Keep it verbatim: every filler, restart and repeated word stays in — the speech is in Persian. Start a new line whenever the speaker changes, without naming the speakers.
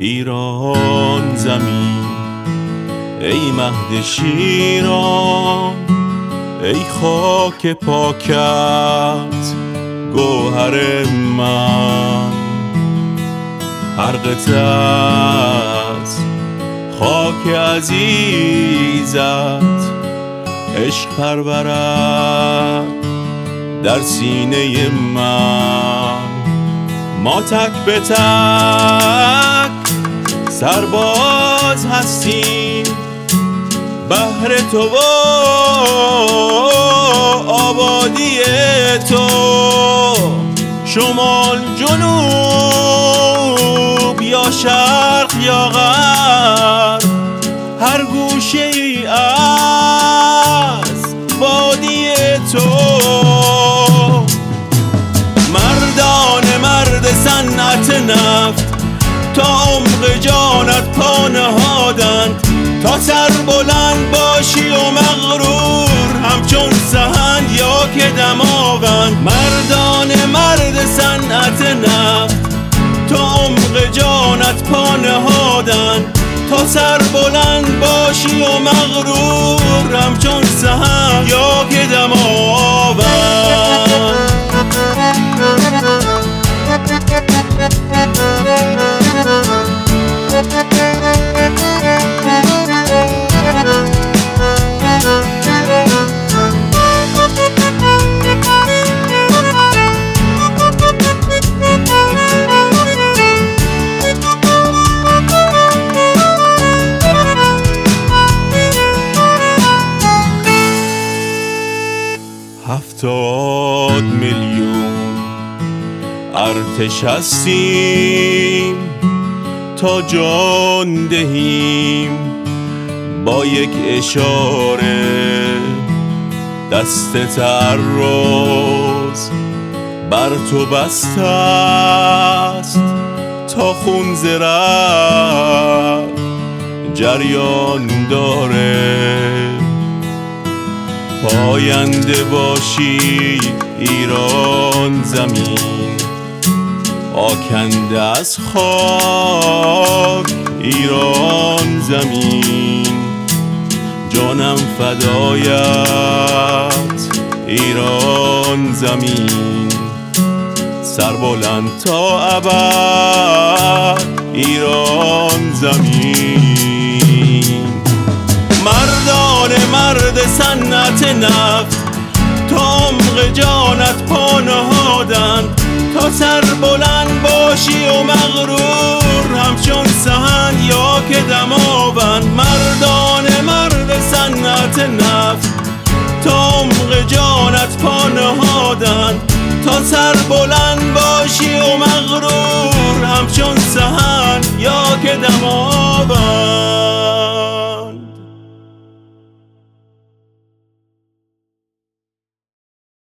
ایران زمین، ای مهد شیران، ای خاک پاکت گوهر من. هر قطعت خاک عزیزت عشق پرورد در سینه من. ما تک به تک سرباز هستیم بهر تو و آبادی تو. شمال جنوب یا شرق یا غرب، هر گوشه ای از وادی تو. مردان مرد صنعت نفت تا عمق جانت پا نهادند، تا سر بلند باشی و مغرور همچون سهند یا که دماوند. مردان مرد صنعت نفت تا عمق جانت پا نهادند، تا سر بلند باشی و مغرور همچون سهند یا که دماوند. هفتاد میلیون ارتش هستیم تا جان دهیم، با یک اشاره دست تعرض بر تو بسته است، تا خون ز رگ جریان داره. پاینده باشی ایران زمین، آکنده از خاک ایران زمین. جانم فدایت ایران زمین، سربلند تا ابد ایران زمین. مردان مرد صنعت نفت تا عمق جانت پا نهادند، تا سر بلند باشی و مغرور همچون سهند یا که دماوند. مردان مرد صنعت نفت تا عمق جانت پا نهادند، تا سر بلند باشی و مغرور همچون سهند یا که دماوند.